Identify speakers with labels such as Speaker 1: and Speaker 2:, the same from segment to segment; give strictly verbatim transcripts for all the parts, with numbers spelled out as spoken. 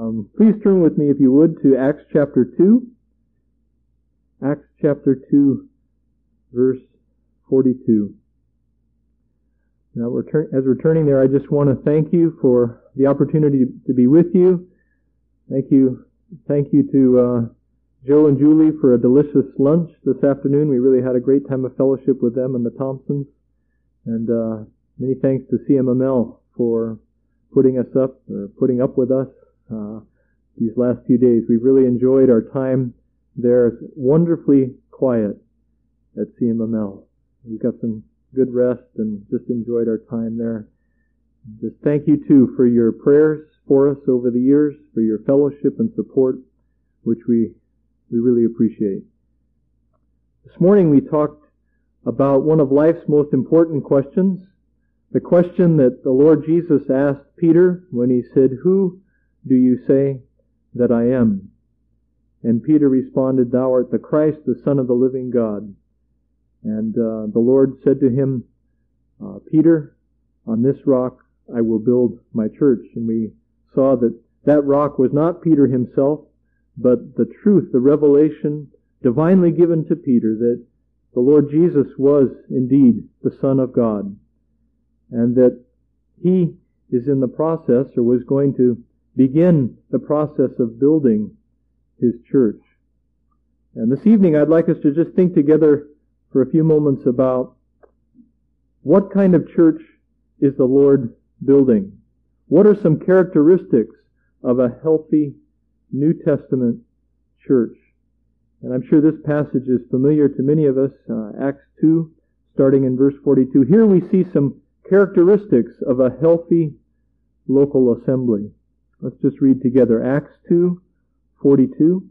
Speaker 1: Um, please turn with me, if you would, to Acts chapter two. Acts chapter two, verse forty-two. Now, we're tur- as we're turning there, I just want to thank you for the opportunity to be with you. Thank you, thank you to uh, Joe and Julie for a delicious lunch this afternoon. We really had a great time of fellowship with them and the Thompsons. And uh, many thanks to C M M L for putting us up, or putting up with us uh, these last few days. We really enjoyed our time there. It's wonderfully quiet at C M M L. We got some good rest and just enjoyed our time there. Just thank you too for your prayers for us over the years, for your fellowship and support, which we we really appreciate. This morning we talked about one of life's most important questions, the question that the Lord Jesus asked Peter when he said, "Who do you say that I am?" And Peter responded, "Thou art the Christ, the Son of the living God." And uh, the Lord said to him, uh, "Peter, on this rock I will build my church." And we saw that that rock was not Peter himself, but the truth, the revelation divinely given to Peter that the Lord Jesus was indeed the Son of God, and that He is in the process, or was going to begin the process of building His church. And this evening I'd like us to just think together for a few moments about what kind of church is the Lord building? What are some characteristics of a healthy New Testament church? And I'm sure this passage is familiar to many of us, uh, Acts two, starting in verse forty-two. Here we see some characteristics of a healthy local assembly. Let's just read together. Acts two, forty-two.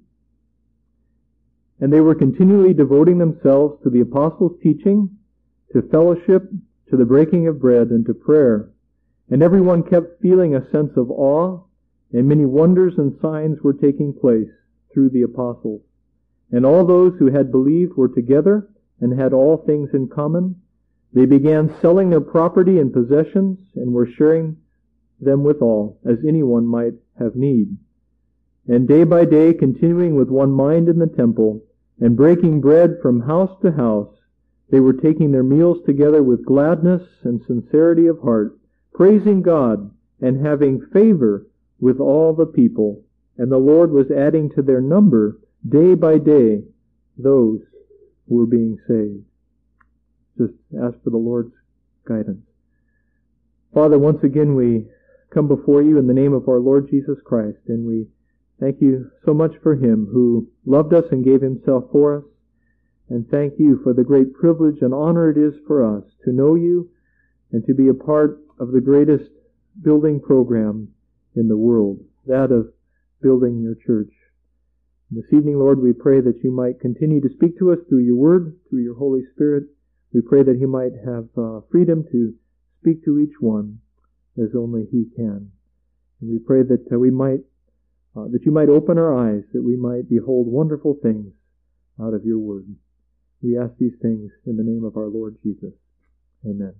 Speaker 1: "And they were continually devoting themselves to the apostles' teaching, to fellowship, to the breaking of bread, and to prayer. And everyone kept feeling a sense of awe, and many wonders and signs were taking place through the apostles. And all those who had believed were together and had all things in common. They began selling their property and possessions and were sharing them with all, as anyone might have need. And day by day, continuing with one mind in the temple, and breaking bread from house to house, they were taking their meals together with gladness and sincerity of heart, praising God and having favor with all the people. And the Lord was adding to their number day by day those who were being saved." Just ask for the Lord's guidance. Father, once again we come before you in the name of our Lord Jesus Christ, and we thank you so much for Him who loved us and gave Himself for us. And thank you for the great privilege and honor it is for us to know you and to be a part of the greatest building program in the world, that of building your church. This evening, Lord, we pray that you might continue to speak to us through your word, through your Holy Spirit. We pray that He might have uh, freedom to speak to each one as only He can. And we pray that uh, we might Uh, that you might open our eyes, that we might behold wonderful things out of your word. We ask these things in the name of our Lord Jesus. Amen.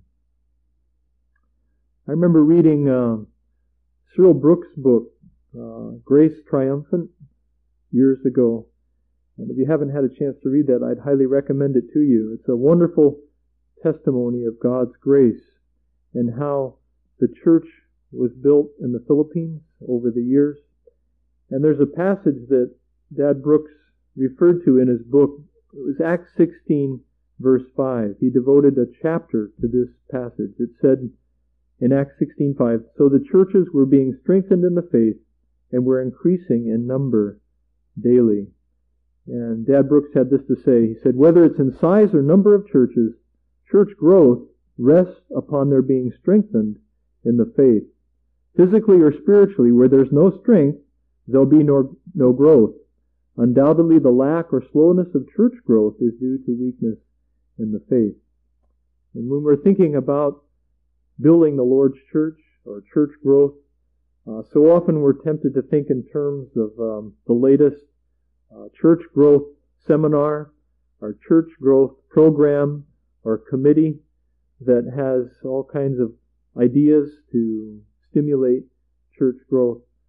Speaker 1: I remember reading uh, Cyril Brooks' book, uh, Grace Triumphant, years ago. And if you haven't had a chance to read that, I'd highly recommend it to you. It's a wonderful testimony of God's grace and how the church was built in the Philippines over the years. And there's a passage that Dad Brooks referred to in his book. It was Acts sixteen, verse five. He devoted a chapter to this passage. It said in Acts sixteen five, "So the churches were being strengthened in the faith and were increasing in number daily." And Dad Brooks had this to say. He said, "Whether it's in size or number of churches, church growth rests upon their being strengthened in the faith. Physically or spiritually, where there's no strength, there'll be no, no growth. Undoubtedly, the lack or slowness of church growth is due to weakness in the faith." And when we're thinking about building the Lord's church or church growth, uh, so often we're tempted to think in terms of um, the latest uh, church growth seminar or church growth program or committee that has all kinds of ideas to stimulate church growth.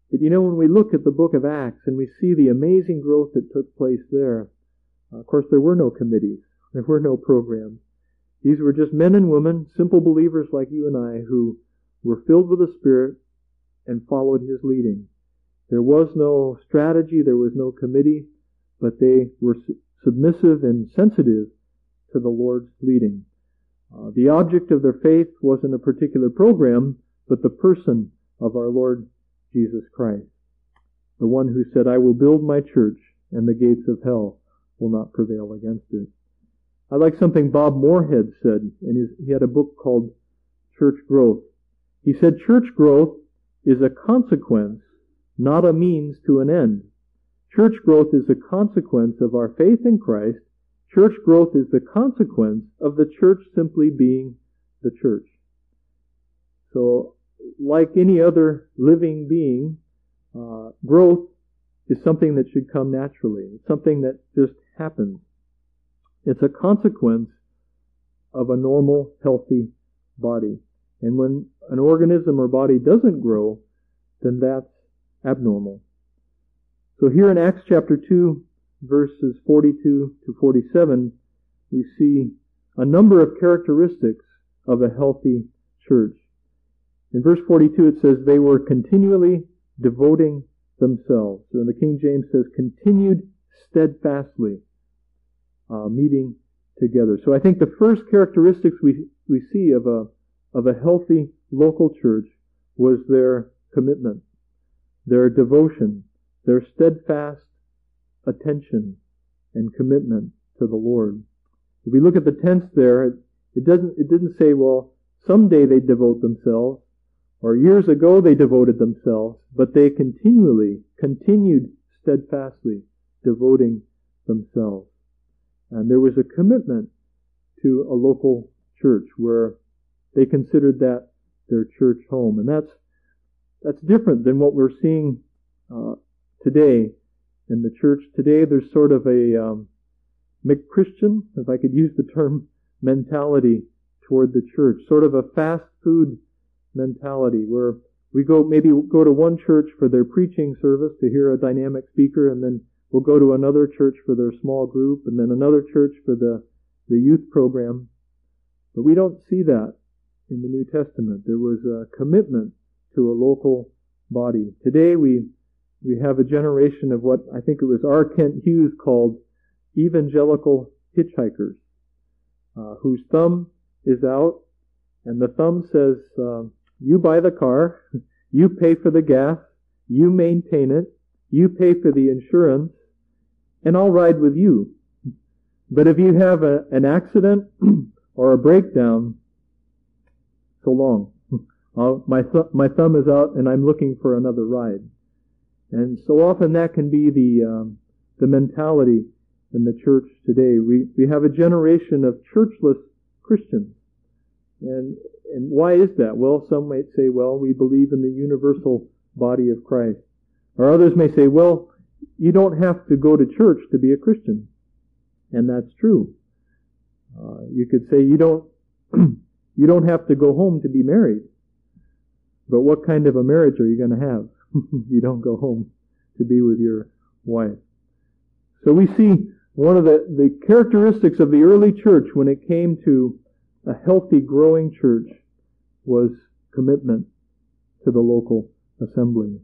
Speaker 1: But you know, when we look at the book of Acts and we see the amazing growth that took place there, uh, of course there were no committees, there were no programs. These were just men and women, simple believers like you and I, who were filled with the Spirit and followed His leading. There was no strategy, there was no committee, but they were su- submissive and sensitive to the Lord's leading. Uh, the object of their faith wasn't a particular program, but the person of our Lord Jesus Christ, the one who said, I will build my church, and the gates of hell will not prevail against it. I like something Bob Moorhead said, and he had a book called Church Growth. He said, church growth is a consequence, not a means to an end. Church growth is a consequence of our faith in Christ. Church growth is the consequence of the church simply being the church. So, like any other living being, uh, growth is something that should come naturally. It's something that just happens. It's a consequence of a normal, healthy body. And when an organism or body doesn't grow, then that's abnormal. So here in Acts chapter two, verses forty-two to forty-seven, we see a number of characteristics of a healthy church. In verse forty-two it says, they were continually devoting themselves. So in the King James says, continued steadfastly uh, meeting together. So I think the first characteristics we we see of a of a healthy local church was their commitment, their devotion, their steadfast attention and commitment to the Lord. If we look at the tense there, it, it doesn't it didn't say, well, someday they devote themselves, or years ago they devoted themselves, but they continually, continued steadfastly devoting themselves. And there was a commitment to a local church where they considered that their church home. And that's that's different than what we're seeing uh, today in the church. Today there's sort of a um, McChristian, if I could use the term, mentality toward the church. Sort of a fast food mentality where we go maybe go to one church for their preaching service to hear a dynamic speaker, and then we'll go to another church for their small group, and then another church for the, the youth program. But we don't see that in the New Testament. There was a commitment to a local body. Today we we have a generation of what I think it was R. Kent Hughes called evangelical hitchhikers, uh, whose thumb is out, and the thumb says, uh, you buy the car, you pay for the gas, you maintain it, you pay for the insurance, and I'll ride with you. But if you have a, an accident or a breakdown, so long. I'll, my, th- my thumb is out and I'm looking for another ride. And so often that can be the um, the mentality in the church today. We we have a generation of churchless Christians. And and why is that? Well, some might say, well, we believe in the universal body of Christ. Or others may say, well, you don't have to go to church to be a Christian. And that's true. Uh, you could say you don't you don't have to go home to be married. But what kind of a marriage are you going to have? You don't go home to be with your wife. So we see one of the, the characteristics of the early church when it came to a healthy, growing church was commitment to the local assembly.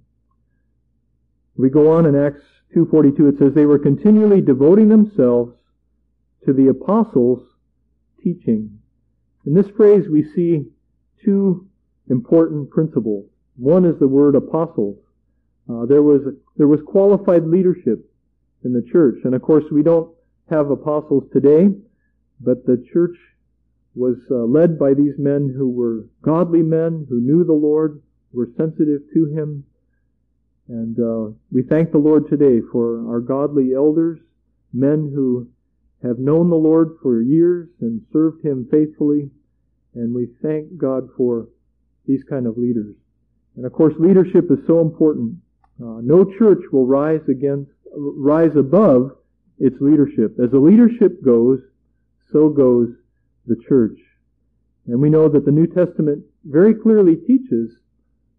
Speaker 1: We go on in Acts two forty-two, it says, they were continually devoting themselves to the apostles' teaching. In this phrase we see two important principles. One is the word apostles. Uh, there was there was qualified leadership in the church, and of course we don't have apostles today, but the church was uh, led by these men who were godly men, who knew the Lord, were sensitive to Him, and uh, we thank the Lord today for our godly elders, men who have known the Lord for years and served Him faithfully, and we thank God for these kind of leaders. And of course, leadership is so important. Uh, no church will rise against, rise above its leadership. As the leadership goes, so goes the church. And we know that the New Testament very clearly teaches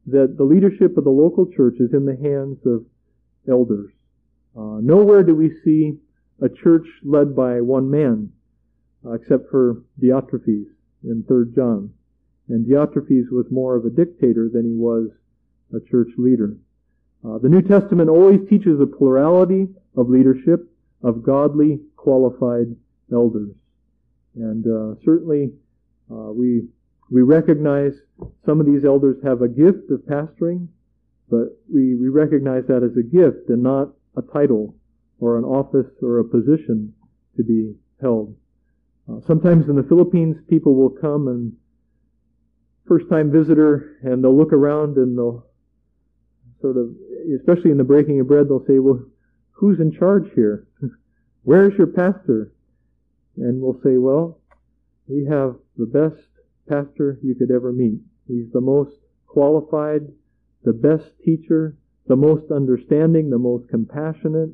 Speaker 1: that the leadership of the local church is in the hands of elders. Uh, nowhere do we see a church led by one man, uh, except for Diotrephes in Third John. And Diotrephes was more of a dictator than he was a church leader. Uh, the New Testament always teaches a plurality of leadership, of godly, qualified elders. And uh, certainly uh, we we recognize some of these elders have a gift of pastoring, but we, we recognize that as a gift and not a title or an office or a position to be held. Uh, sometimes in the Philippines, people will come and first-time visitor, and they'll look around and they'll sort of, especially in the breaking of bread, they'll say, well, who's in charge here? Where's your pastor? And we'll say, well, we have the best pastor you could ever meet. He's the most qualified, the best teacher, the most understanding, the most compassionate,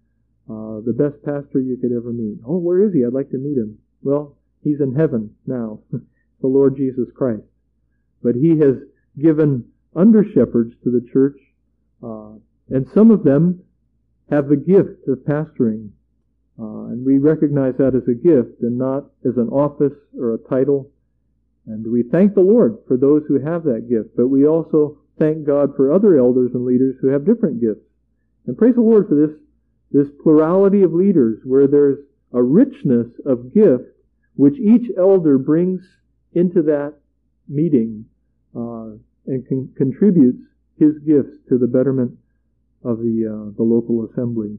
Speaker 1: uh, the best pastor you could ever meet. Oh, where is he? I'd like to meet him. Well, he's in heaven now, the Lord Jesus Christ. But he has given under-shepherds to the church, uh, and some of them have the gift of pastoring. Uh, and we recognize that as a gift and not as an office or a title. And we thank the Lord for those who have that gift, but we also thank God for other elders and leaders who have different gifts. And praise the Lord for this, this plurality of leaders where there's a richness of gift which each elder brings into that meeting uh, and con- contributes his gifts to the betterment of the uh, the local assembly.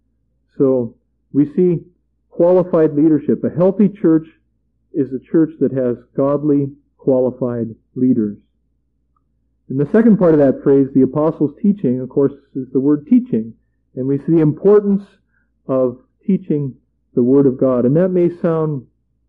Speaker 1: So we see qualified leadership. A healthy church is a church that has godly, qualified leaders. In the second part of that phrase, the apostles' teaching, of course, is the word teaching. And we see the importance of teaching the Word of God. And that may sound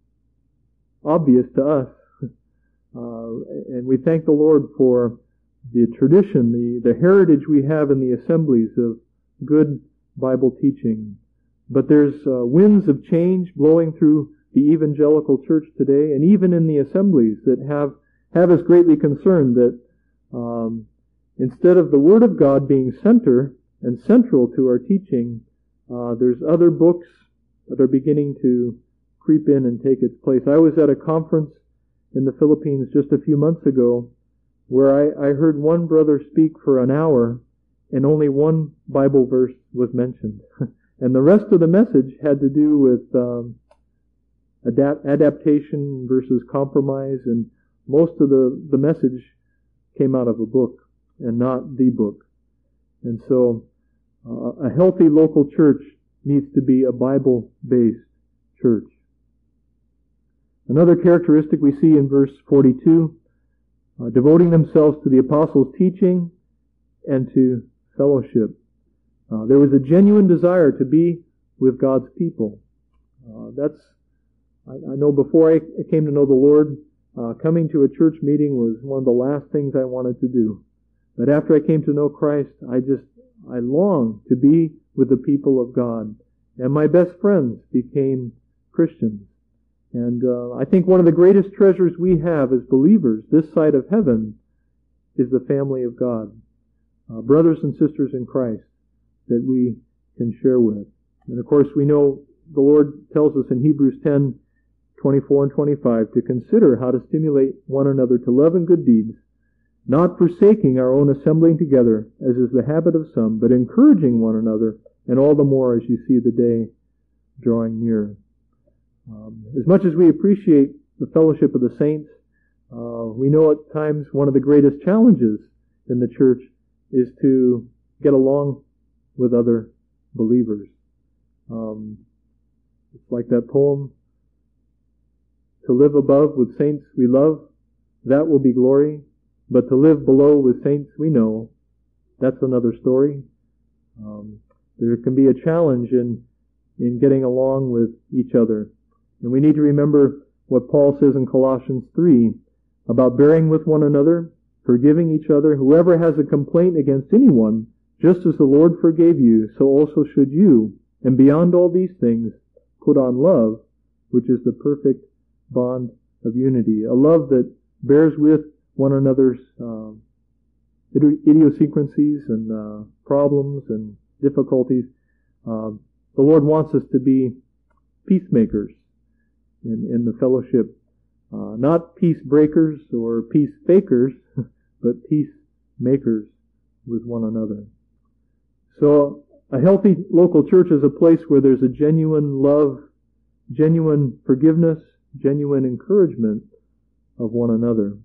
Speaker 1: obvious to us. Uh, and we thank the Lord for the tradition, the, the heritage we have in the assemblies of good Bible teaching. But there's uh, winds of change blowing through the evangelical church today, and even in the assemblies that have, have us greatly concerned that um, instead of the Word of God being center and central to our teaching, uh, there's other books that are beginning to creep in and take its place. I was at a conference in the Philippines just a few months ago where I, I heard one brother speak for an hour and only one Bible verse was mentioned. And the rest of the message had to do with um, adapt, adaptation versus compromise, and most of the, the message came out of a book and not the book. And so uh, a healthy local church needs to be a Bible-based church. Another characteristic we see in verse forty-two, uh, devoting themselves to the apostles' teaching and to fellowship. Uh, there was a genuine desire to be with God's people. Uh, that's, I, I know before I came to know the Lord, uh, coming to a church meeting was one of the last things I wanted to do. But after I came to know Christ, I just, I longed to be with the people of God. And my best friends became Christians. And uh, I think one of the greatest treasures we have as believers this side of heaven is the family of God. Uh, brothers and sisters in Christ that we can share with. And of course we know the Lord tells us in Hebrews ten, twenty-four and twenty-five to consider how to stimulate one another to love and good deeds, not forsaking our own assembling together, as is the habit of some, but encouraging one another, and all the more as you see the day drawing near. Um, as much as we appreciate the fellowship of the saints, uh, we know at times one of the greatest challenges in the church is to get along with other believers. Um, it's like that poem, to live above with saints we love, that will be glory. But to live below with saints we know, that's another story. Um, there can be a challenge in in getting along with each other. And we need to remember what Paul says in Colossians three about bearing with one another, forgiving each other. Whoever has a complaint against anyone, just as the Lord forgave you, so also should you. And beyond all these things, put on love, which is the perfect bond of unity. A love that bears with one another's uh, idiosyncrasies and uh, problems and difficulties. Uh, the Lord wants us to be peacemakers in, in the fellowship. Uh, not peace breakers or peace fakers, but peacemakers with one another. So a healthy local church is a place where there's a genuine love, genuine forgiveness, genuine encouragement of one another.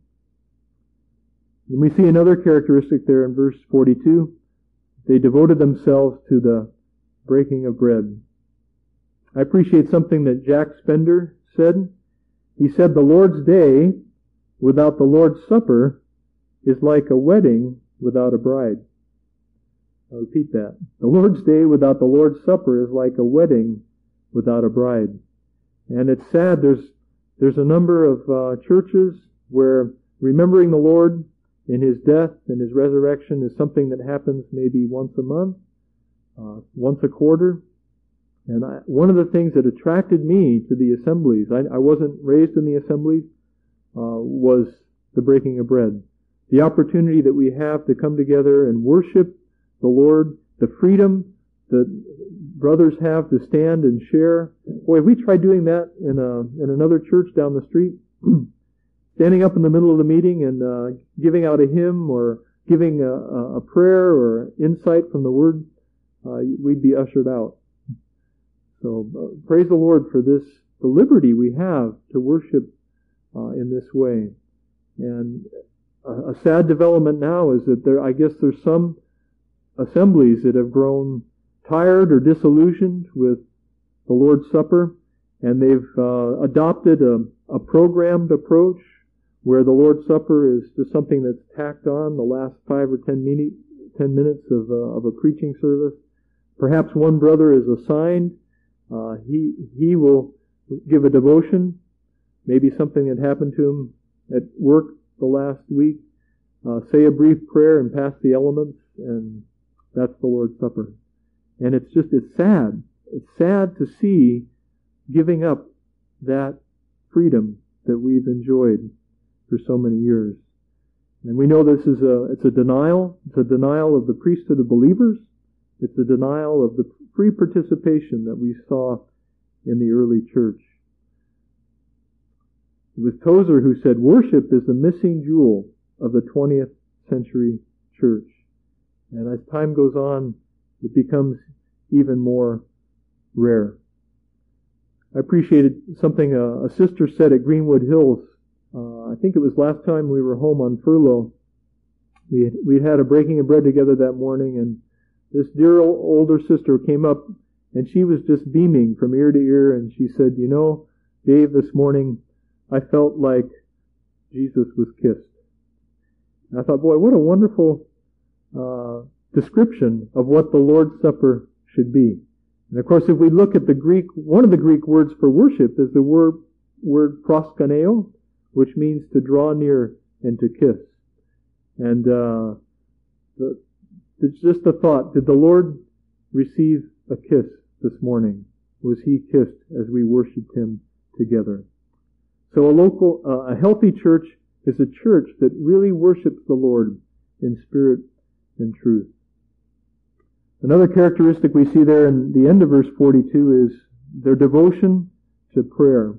Speaker 1: And we see another characteristic there in verse forty-two. They devoted themselves to the breaking of bread. I appreciate something that Jack Spender said. He said, the Lord's Day without the Lord's Supper is like a wedding without a bride. I'll repeat that. The Lord's Day without the Lord's Supper is like a wedding without a bride. And it's sad, there's there's a number of uh, churches where remembering the Lord in His death and His resurrection is something that happens maybe once a month, uh, once a quarter. And I, one of the things that attracted me to the assemblies, I, I wasn't raised in the assemblies, uh, was the breaking of bread. The opportunity that we have to come together and worship the Lord, the freedom that brothers have to stand and share. Boy, we tried doing that in a in another church down the street, standing up in the middle of the meeting and uh, giving out a hymn or giving a, a prayer or insight from the Word, uh, we'd be ushered out. So uh, praise the Lord for this, the liberty we have to worship uh, in this way. And a, a sad development now is that there, I guess there's some assemblies that have grown tired or disillusioned with the Lord's Supper, and they've uh, adopted a, a programmed approach where the Lord's Supper is just something that's tacked on the last five or ten, mini, ten minutes of, uh, of a preaching service. Perhaps one brother is assigned. Uh, he he will give a devotion, maybe something that happened to him at work the last week, uh, say a brief prayer and pass the elements, and that's the Lord's Supper. And it's just, it's sad. It's sad to see giving up that freedom that we've enjoyed for so many years. And we know this is a, it's a denial. It's a denial of the priesthood of believers. It's a denial of the free participation that we saw in the early church. It was Tozer who said, worship is the missing jewel of the twentieth century church. And as time goes on, it becomes even more rare. I appreciated something a, a sister said at Greenwood Hills. Uh, I think it was last time we were home on furlough. We had, we had a breaking of bread together that morning, and this dear old, older sister came up, and she was just beaming from ear to ear, and she said, you know, Dave, this morning I felt like Jesus was kissed. And I thought, boy, what a wonderful uh, description of what the Lord's Supper should be. And of course, if we look at the Greek, one of the Greek words for worship is the word, word proskuneo, which means to draw near and to kiss. And uh, the It's just a thought. Did the Lord receive a kiss this morning? Was He kissed as we worshiped Him together? So a local, uh, a healthy church is a church that really worships the Lord in spirit and truth. Another characteristic we see there in the end of verse forty-two is their devotion to prayer.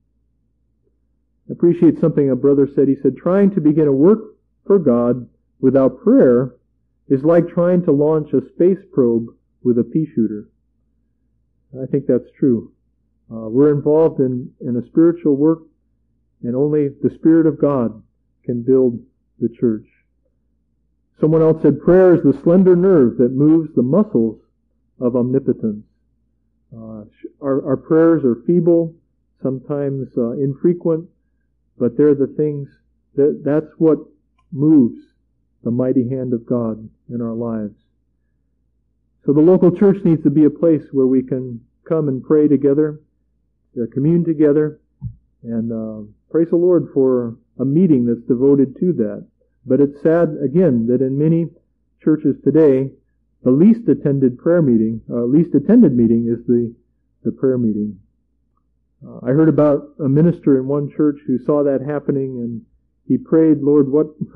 Speaker 1: I appreciate something a brother said. He said, trying to begin a work for God without prayer is like trying to launch a space probe with a pea shooter. I think that's true. Uh, we're involved in, in a spiritual work, and only the Spirit of God can build the church. Someone else said, prayer is the slender nerve that moves the muscles of omnipotence. Uh, our, our prayers are feeble, sometimes uh, infrequent, but they're the things that that's what moves the mighty hand of God in our lives. So the local church needs to be a place where we can come and pray together, uh, commune together, and uh, praise the Lord for a meeting that's devoted to that. But it's sad, again, that in many churches today, the least attended prayer meeting, uh, least attended meeting is the, the prayer meeting. Uh, I heard about a minister in one church who saw that happening, and he prayed, Lord, what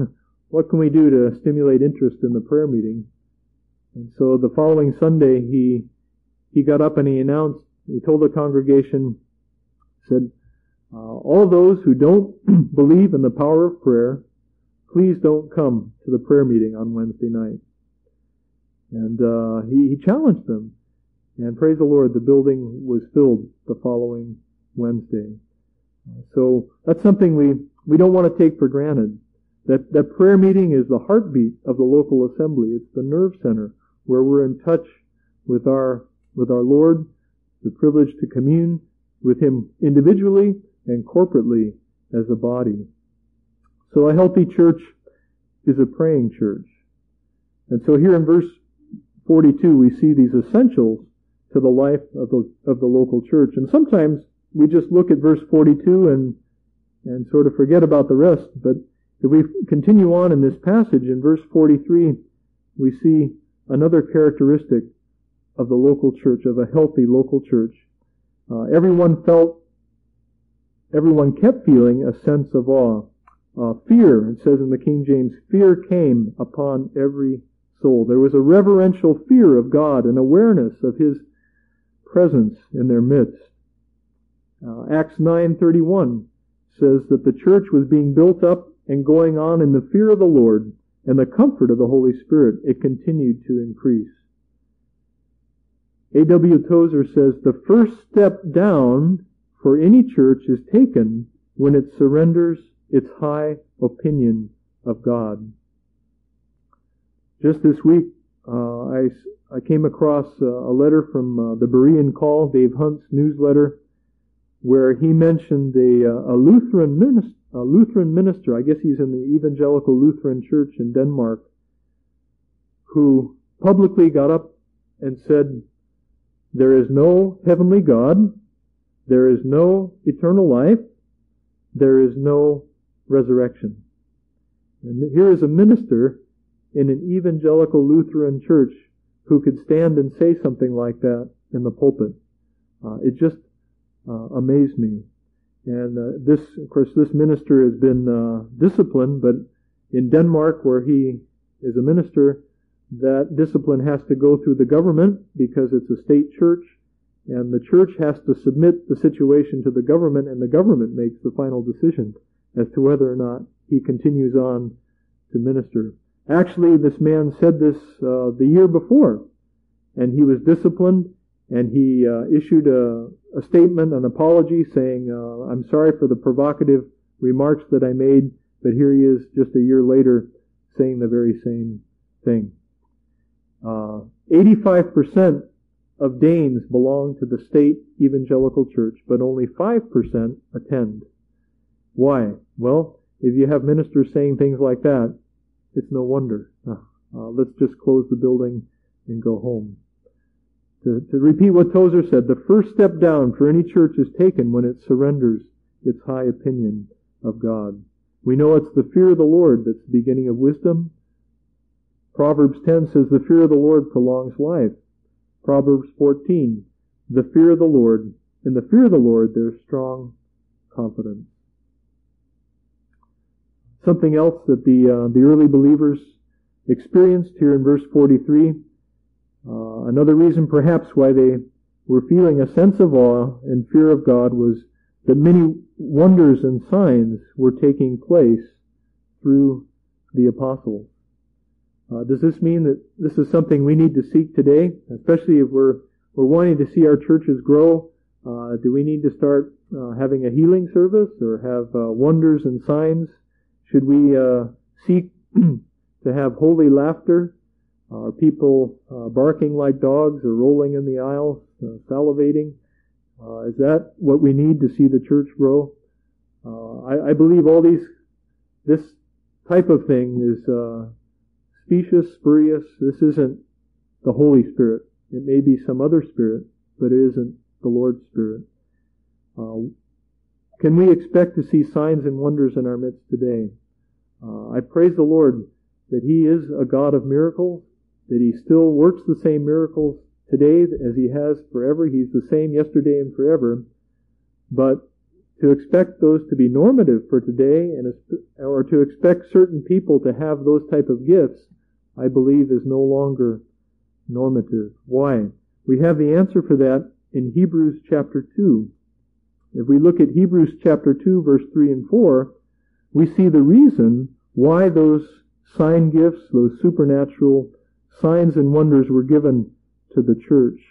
Speaker 1: what can we do to stimulate interest in the prayer meeting? And so the following Sunday, he he got up and he announced, he told the congregation, said, uh, all those who don't believe in the power of prayer, please don't come to the prayer meeting on Wednesday night. And uh, he, he challenged them. And praise the Lord, the building was filled the following Wednesday. Uh, so that's something we, we don't want to take for granted. That, that prayer meeting is the heartbeat of the local assembly. It's the nerve center where we're in touch with our, with our Lord, the privilege to commune with Him individually and corporately as a body. So a healthy church is a praying church. And so here in verse forty-two, we see these essentials to the life of the, of the local church. And sometimes we just look at verse forty-two and, and sort of forget about the rest. But if we continue on in this passage, in verse forty-three, we see another characteristic of the local church, of a healthy local church. Uh, everyone felt, everyone kept feeling a sense of awe. Uh, fear, it says in the King James, fear came upon every soul. There was a reverential fear of God, an awareness of His presence in their midst. Uh, Acts nine thirty-one says that the church was being built up and going on in the fear of the Lord and the comfort of the Holy Spirit. It continued to increase. A W Tozer says, the first step down for any church is taken when it surrenders its high opinion of God. Just this week, uh, I, I came across uh, a letter from uh, the Berean Call, Dave Hunt's newsletter, where he mentioned a, uh, a Lutheran minister, a Lutheran minister, I guess he's in the Evangelical Lutheran Church in Denmark, who publicly got up and said, there is no heavenly God, there is no eternal life, there is no resurrection. And here is a minister in an evangelical Lutheran church who could stand and say something like that in the pulpit. Uh, it just uh, amazed me. And uh, this, of course, this minister has been uh, disciplined, but in Denmark, where he is a minister, that discipline has to go through the government because it's a state church, and the church has to submit the situation to the government, and the government makes the final decision as to whether or not he continues on to minister. Actually, this man said this uh, the year before, and he was disciplined, and he uh, issued a, a statement, an apology, saying, uh, I'm sorry for the provocative remarks that I made, but here he is just a year later saying the very same thing. Uh, eighty-five percent of Danes belong to the state evangelical church, but only five percent attend. Why? Well, if you have ministers saying things like that, it's no wonder. Uh, uh, let's just close the building and go home. To, to repeat what Tozer said, the first step down for any church is taken when it surrenders its high opinion of God. We know it's the fear of the Lord that's the beginning of wisdom. Proverbs ten says the fear of the Lord prolongs life. Proverbs fourteen, the fear of the Lord, in the fear of the Lord there's strong confidence. Something else that the uh, the early believers experienced here in verse forty-three, uh, another reason perhaps why they were feeling a sense of awe and fear of God was that many wonders and signs were taking place through the apostles. Uh, does this mean that this is something we need to seek today, especially if we're we're wanting to see our churches grow? Uh, do we need to start uh, having a healing service or have uh, wonders and signs? Should we uh, seek to have holy laughter? Are people uh, barking like dogs or rolling in the aisles, uh, salivating? Uh, is that what we need to see the church grow? Uh, I, I believe all these, this type of thing is uh, specious, spurious. This isn't the Holy Spirit. It may be some other spirit, but it isn't the Lord's Spirit. Uh, can we expect to see signs and wonders in our midst today? Uh, I praise the Lord that He is a God of miracles, that He still works the same miracles today as He has forever. He's the same yesterday and forever. But to expect those to be normative for today, and or to expect certain people to have those type of gifts, I believe is no longer normative. Why? We have the answer for that in Hebrews chapter two. If we look at Hebrews chapter two, verse three and four, we see the reason why those sign gifts, those supernatural signs and wonders were given to the church.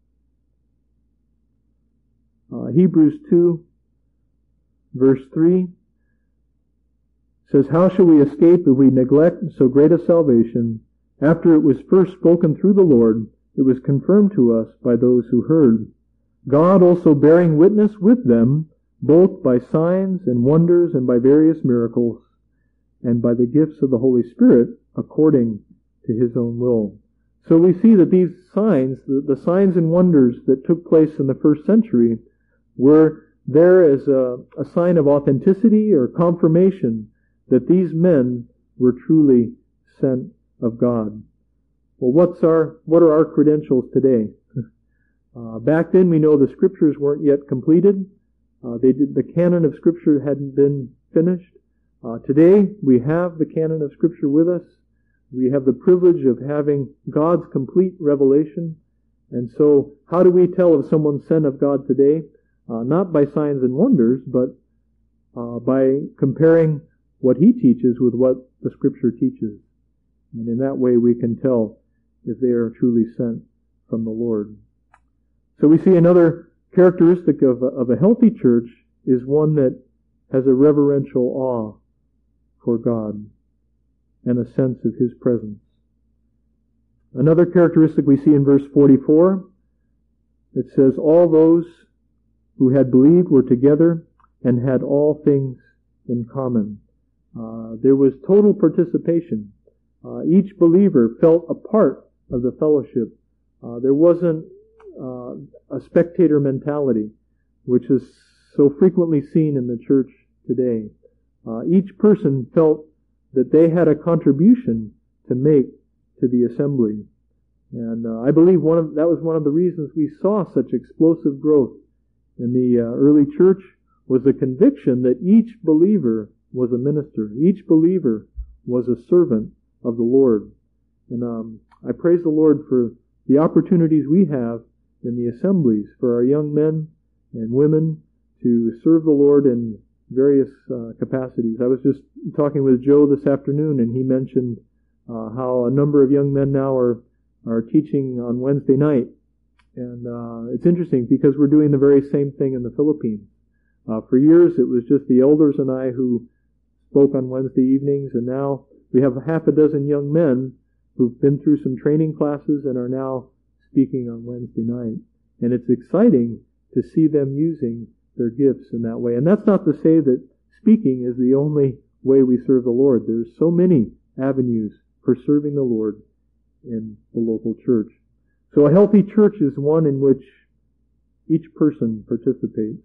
Speaker 1: Uh, Hebrews two, verse three says, "How shall we escape if we neglect so great a salvation? After it was first spoken through the Lord, it was confirmed to us by those who heard. God also bearing witness with them, both by signs and wonders and by various miracles, and by the gifts of the Holy Spirit, according to His own will." So we see that these signs, the, the signs and wonders that took place in the first century, were there as a, a sign of authenticity or confirmation that these men were truly sent of God. Well, what's our what are our credentials today? Uh, back then, we know the Scriptures weren't yet completed. Uh, they did, the canon of Scripture hadn't been finished. Uh, today, we have the canon of Scripture with us. We have the privilege of having God's complete revelation. And so, how do we tell if someone's sent of God today? Uh, not by signs and wonders, but uh, by comparing what He teaches with what the Scripture teaches. And in that way, we can tell if they are truly sent from the Lord. So we see another characteristic of a, of a healthy church is one that has a reverential awe for God and a sense of His presence. Another characteristic we see in verse forty-four, it says, "All those who had believed were together and had all things in common." Uh, there was total participation. Uh, each believer felt a part of the fellowship. Uh, there wasn't uh, a spectator mentality, which is so frequently seen in the church today. Uh, each person felt that they had a contribution to make to the assembly. And uh, I believe one of, that was one of the reasons we saw such explosive growth in the uh, early church, was the conviction that each believer was a minister. Each believer was a servant of the Lord. And um, I praise the Lord for the opportunities we have in the assemblies for our young men and women to serve the Lord in various uh, capacities. I was just talking with Joe this afternoon, and he mentioned uh, how a number of young men now are, are teaching on Wednesday night. And uh, it's interesting because we're doing the very same thing in the Philippines. Uh, for years, it was just the elders and I who spoke on Wednesday evenings, and now we have half a dozen young men who've been through some training classes and are now speaking on Wednesday night. And it's exciting to see them using their gifts in that way. And that's not to say that speaking is the only way we serve the Lord. There's so many avenues for serving the Lord in the local church. So a healthy church is one in which each person participates.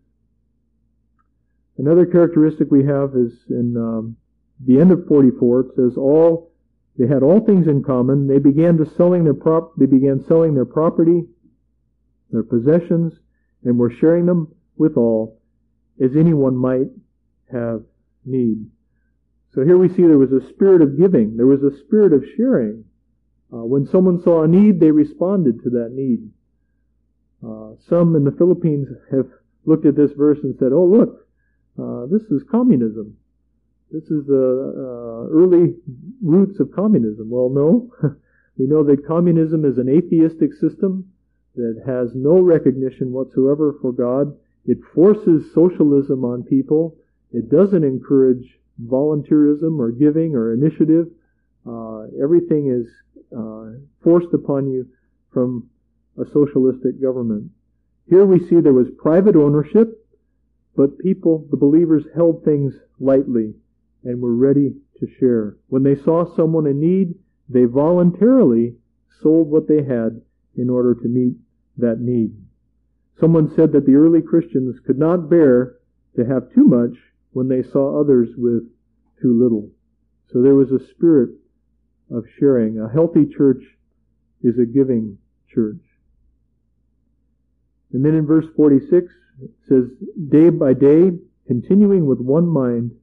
Speaker 1: Another characteristic we have is in um, the end of forty-four. It says, "All they had all things in common. They began to selling their prop. They began selling their property, their possessions, and were sharing them with all, as anyone might have need." So here we see there was a spirit of giving. There was a spirit of sharing. Uh, when someone saw a need, they responded to that need. Uh, some in the Philippines have looked at this verse and said, "Oh, look, uh, this is communism. This is the uh, early roots of communism." Well, no. We know that communism is an atheistic system that has no recognition whatsoever for God. It forces socialism on people. It doesn't encourage volunteerism or giving or initiative. Uh, everything is uh, forced upon you from a socialistic government. Here we see there was private ownership, but people, the believers, held things lightly and were ready to share. When they saw someone in need, they voluntarily sold what they had in order to meet that need. Someone said that the early Christians could not bear to have too much when they saw others with too little. So there was a spirit of sharing. A healthy church is a giving church. And then in verse forty-six, it says, "Day by day continuing with one mind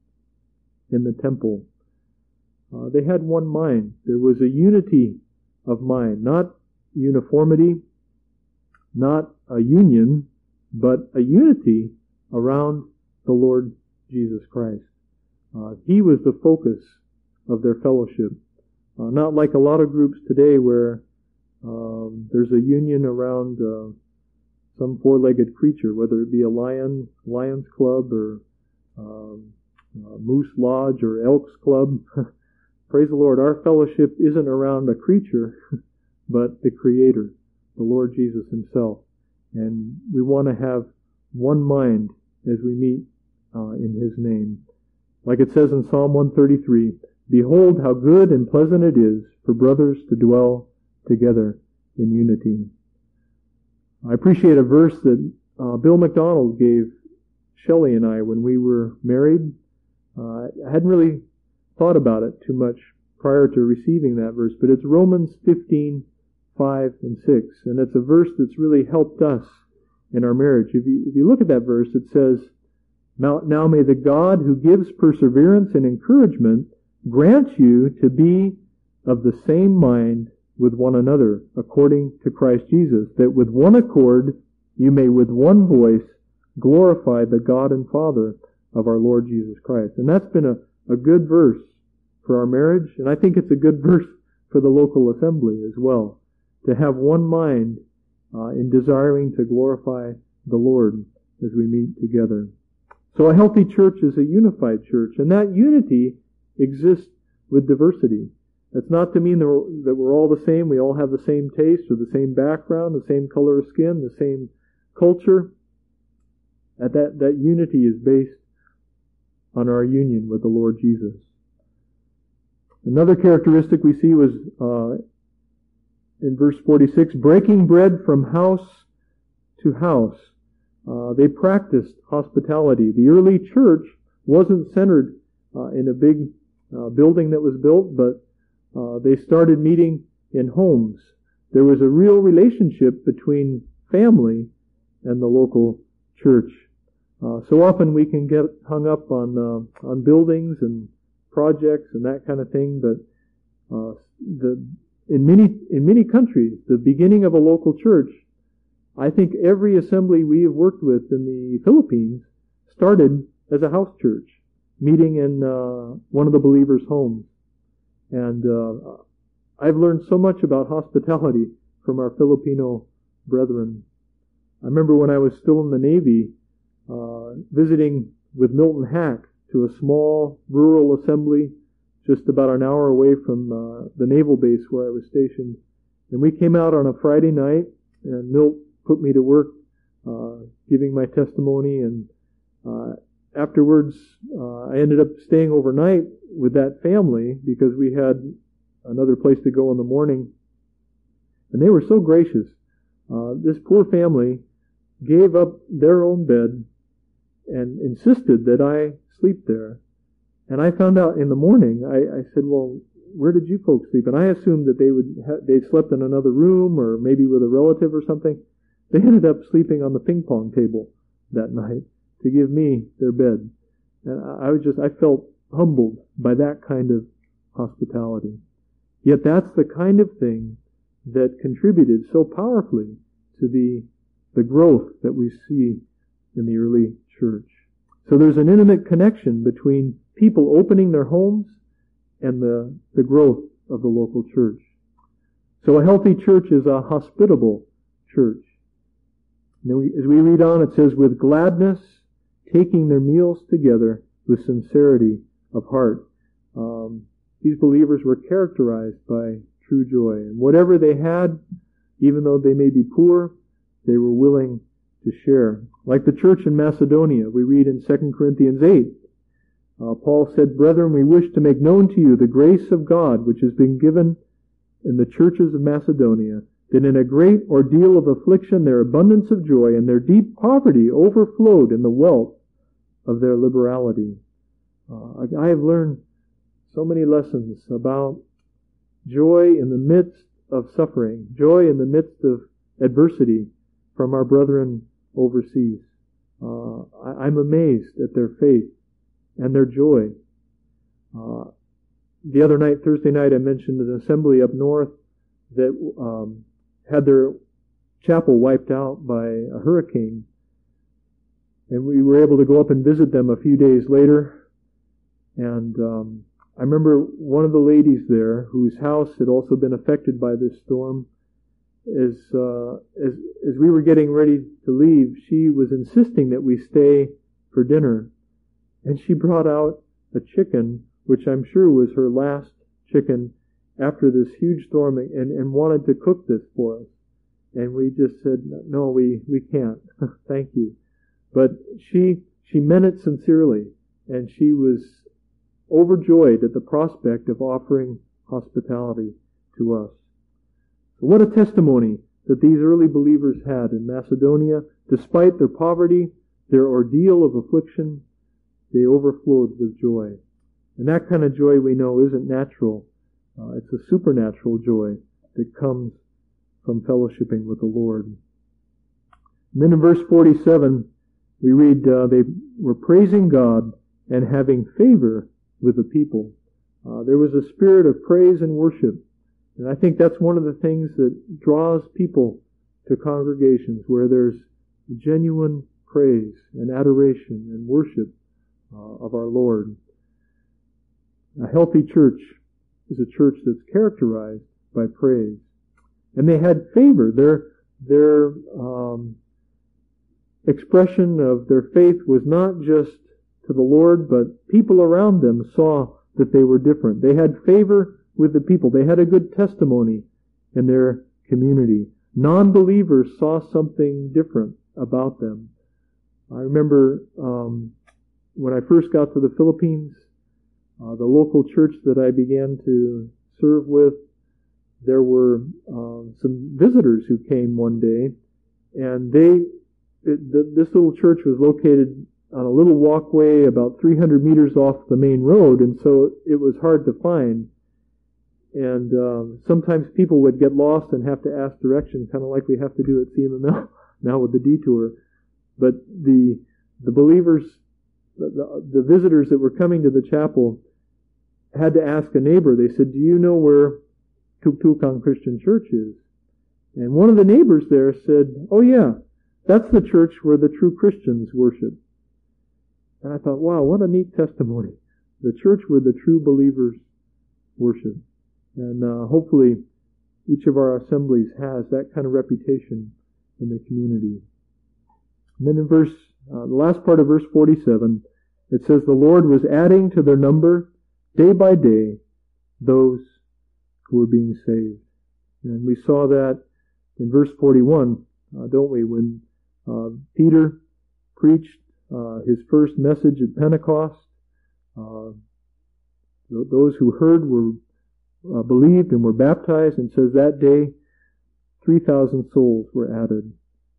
Speaker 1: in the temple. Uh, they had one mind. There was a unity of mind, not uniformity, not a union, but a unity around the Lord Jesus Christ. Uh, he was the focus of their fellowship. Uh, not like a lot of groups today where um, there's a union around uh, some four-legged creature, whether it be a lion, Lions Club, or um, uh, Moose Lodge, or Elks Club. Praise the Lord, our fellowship isn't around a creature, but the Creator, the Lord Jesus Himself. And we want to have one mind as we meet uh, in His name. Like it says in Psalm one thirty-three, "Behold how good and pleasant it is for brothers to dwell together in unity." I appreciate a verse that uh, Bill McDonald gave Shelley and I when we were married. Uh, I hadn't really thought about it too much prior to receiving that verse, but it's Romans fifteen, five and six, and it's a verse that's really helped us in our marriage. If you, if you look at that verse, it says, now, now may the God who gives perseverance and encouragement grant you to be of the same mind with one another, according to Christ Jesus, that with one accord you may with one voice glorify the God and Father of our Lord Jesus Christ. And that's been a, a good verse for our marriage, and I think it's a good verse for the local assembly as well, to have one mind uh, in desiring to glorify the Lord as we meet together. So a healthy church is a unified church, and that unity exists with diversity. That's not to mean that we're, that we're all the same, we all have the same taste or the same background, the same color of skin, the same culture. That, that, that unity is based on our union with the Lord Jesus. Another characteristic we see was uh, in verse forty-six, breaking bread from house to house. Uh, they practiced hospitality. The early church wasn't centered uh, in a big uh, building that was built, but uh, they started meeting in homes. There was a real relationship between family and the local church. Uh, so often we can get hung up on uh, on buildings and projects and that kind of thing, but uh, the in many in many countries, the beginning of a local church, I think every assembly we have worked with in the Philippines started as a house church, meeting in uh, one of the believers' homes. And uh, I've learned so much about hospitality from our Filipino brethren. I remember when I was still in the Navy, uh, visiting with Milton Hack to a small rural assembly just about an hour away from uh, the naval base where I was stationed. And we came out on a Friday night, and Milt put me to work uh, giving my testimony, and uh, afterwards uh, I ended up staying overnight with that family because we had another place to go in the morning. And they were so gracious. Uh, this poor family gave up their own bed and insisted that I sleep there. And I found out in the morning, I, I said, well, where did you folks sleep? And I assumed that they would ha- they slept in another room or maybe with a relative or something. They ended up sleeping on the ping pong table that night to give me their bed. And I was just, I felt humbled by that kind of hospitality. Yet that's the kind of thing that contributed so powerfully to the, the growth that we see in the early church. So there's an intimate connection between people opening their homes and the, the growth of the local church. So a healthy church is a hospitable church. And then we, as we read on, it says, with gladness, taking their meals together with sincerity of heart. Um, these believers were characterized by true joy. And whatever they had, even though they may be poor, they were willing to share. Like the church in Macedonia, we read in Second Corinthians eight, uh, Paul said, brethren, we wish to make known to you the grace of God which has been given in the churches of Macedonia, that in a great ordeal of affliction their abundance of joy and their deep poverty overflowed in the wealth of their liberality. Uh, I have learned so many lessons about joy in the midst of suffering, joy in the midst of adversity from our brethren overseas. Uh, I, I'm amazed at their faith and their joy. Uh, the other night, Thursday night, I mentioned an assembly up north that um, had their chapel wiped out by a hurricane. And we were able to go up and visit them a few days later. And um, I remember one of the ladies there, whose house had also been affected by this storm, as, uh, as, as we were getting ready to leave, she was insisting that we stay for dinner. And she brought out a chicken, which I'm sure was her last chicken after this huge storm, and, and wanted to cook this for us. And we just said, no, we, we can't. Thank you. But she, she meant it sincerely, and she was overjoyed at the prospect of offering hospitality to us. So what a testimony that these early believers had in Macedonia. Despite their poverty, their ordeal of affliction, they overflowed with joy. And that kind of joy, we know, isn't natural. Uh, it's a supernatural joy that comes from fellowshipping with the Lord. And then in verse forty-seven, we read, uh, they were praising God and having favor with the people. Uh, there was a spirit of praise and worship. And I think that's one of the things that draws people to congregations where there's genuine praise and adoration and worship uh, of our Lord. A healthy church is a church that's characterized by praise. And they had favor. Their, their um, expression of their faith was not just to the Lord, but people around them saw that they were different. They had favor with the people. They had a good testimony in their community. Non-believers saw something different about them. I remember um, when I first got to the Philippines, uh, the local church that I began to serve with, there were um, some visitors who came one day, and they, it, the, this little church was located on a little walkway about three hundred meters off the main road, and so it was hard to find. And um, sometimes people would get lost and have to ask direction, kind of like we have to do at C M M L now with the detour. But the the believers, the, the, the visitors that were coming to the chapel had to ask a neighbor. They said, do you know where Tuktukang Christian Church is? And one of the neighbors there said, oh yeah, that's the church where the true Christians worship. And I thought, wow, what a neat testimony. The church where the true believers worship. And uh, hopefully each of our assemblies has that kind of reputation in the community. And then in verse, uh, the last part of verse forty-seven, it says, the Lord was adding to their number day by day those who were being saved. And we saw that in verse forty-one, uh, don't we? When uh, Peter preached uh, his first message at Pentecost, uh, those who heard were uh, believed and were baptized, and says that day three thousand souls were added.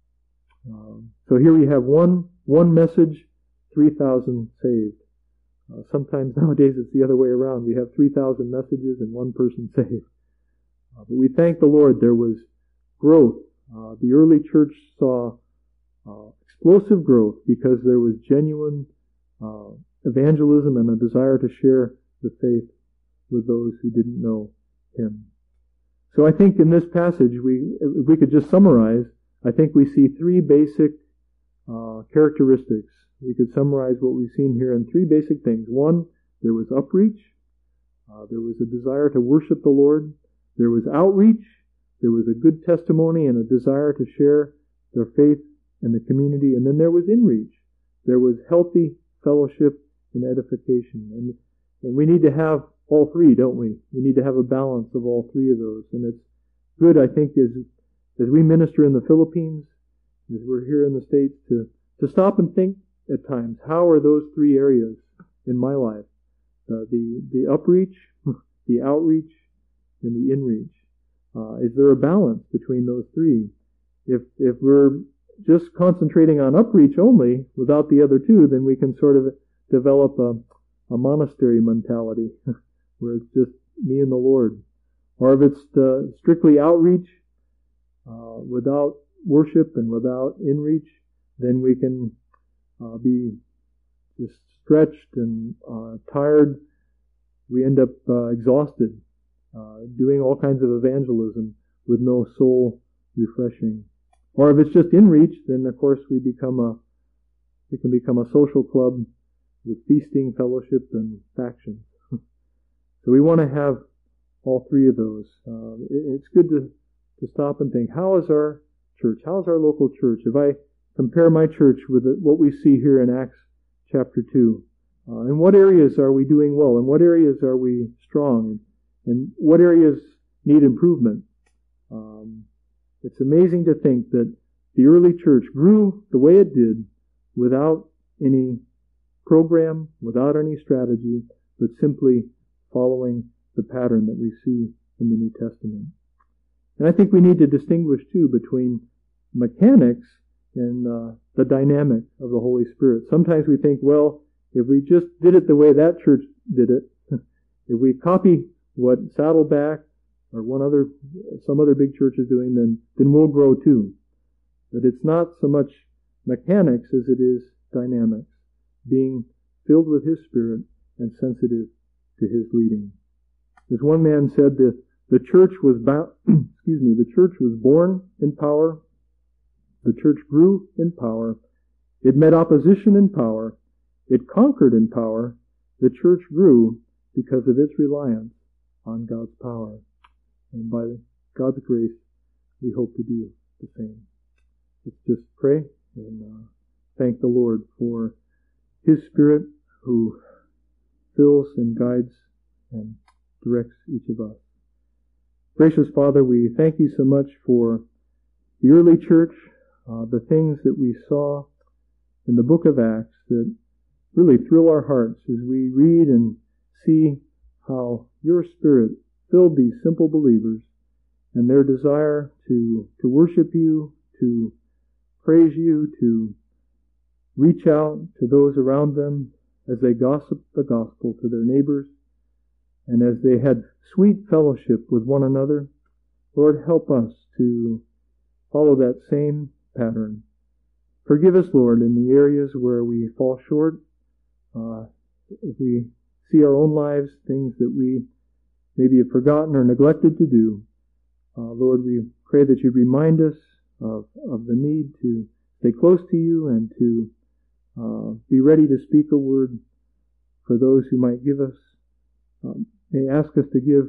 Speaker 1: Um, so here we have one one message, three thousand saved. Uh, sometimes nowadays it's the other way around. We have three thousand messages and one person saved. Uh, but we thank the Lord there was growth. Uh, the early church saw uh, explosive growth because there was genuine uh, evangelism and a desire to share the faith with those who didn't know Him. So I think in this passage, we if we could just summarize, I think we see three basic uh, characteristics. We could summarize what we've seen here in three basic things. One, there was upreach. Uh, there was a desire to worship the Lord. There was outreach. There was a good testimony and a desire to share their faith in the community. And then there was inreach. There was healthy fellowship and edification. And, and we need to have all three, don't we? We need to have a balance of all three of those. And it's good, I think, as, as we minister in the Philippines, as we're here in the States, to, to stop and think at times, how are those three areas in my life? Uh, the, the upreach, the outreach, and the inreach. Uh, is there a balance between those three? If, if we're just concentrating on upreach only, without the other two, then we can sort of develop a, a monastery mentality, where it's just me and the Lord. Or if it's uh, strictly outreach, uh, without worship and without inreach, then we can uh, be just stretched and uh, tired. We end up uh, exhausted, uh, doing all kinds of evangelism with no soul refreshing. Or if it's just in reach, then of course we become a we can become a social club with feasting, fellowship, and factions. So we want to have all three of those. Uh, it, it's good to, to stop and think, how is our church? How is our local church? If I compare my church with what we see here in Acts chapter two, uh, in what areas are we doing well? In what areas are we strong? And what areas need improvement? Um, it's amazing to think that the early church grew the way it did without any program, without any strategy, but simply following the pattern that we see in the New Testament. And I think we need to distinguish, too, between mechanics and uh, the dynamic of the Holy Spirit. Sometimes we think, well, if we just did it the way that church did it, if we copy what Saddleback or one other, some other big church is doing, then, then we'll grow too. But it's not so much mechanics as it is dynamics, being filled with His Spirit and sensitive to His leading. As one man said, the, the church was bound, excuse me, the church was born in power, the church grew in power, it met opposition in power, it conquered in power, the church grew because of its reliance on God's power. And by God's grace, we hope to do the same. Let's just pray and uh, thank the Lord for His Spirit who fills and guides and directs each of us. Gracious Father, we thank You so much for the early church, uh, the things that we saw in the book of Acts that really thrill our hearts as we read and see how Your Spirit filled these simple believers and their desire to, to worship You, to praise You, to reach out to those around them as they gossiped the gospel to their neighbors, and as they had sweet fellowship with one another. Lord, help us to follow that same pattern. Forgive us, Lord, in the areas where we fall short. Uh, if we see our own lives, things that we maybe have forgotten or neglected to do, uh, Lord, we pray that You remind us of, of the need to stay close to You and to uh, be ready to speak a word for those who might give us, um, may ask us to give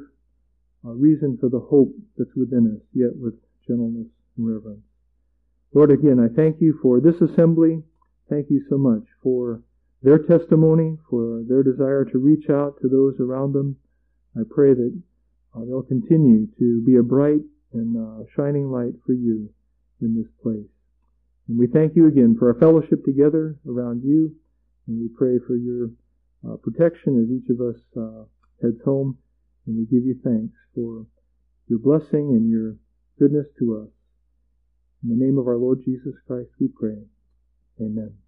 Speaker 1: a reason for the hope that's within us, yet with gentleness and reverence. Lord, again, I thank You for this assembly. Thank You so much for their testimony, for their desire to reach out to those around them. I pray that uh, they'll continue to be a bright and uh, shining light for You in this place. And we thank You again for our fellowship together around You, and we pray for Your uh, protection as each of us uh, heads home, and we give You thanks for Your blessing and Your goodness to us. In the name of our Lord Jesus Christ we pray. Amen.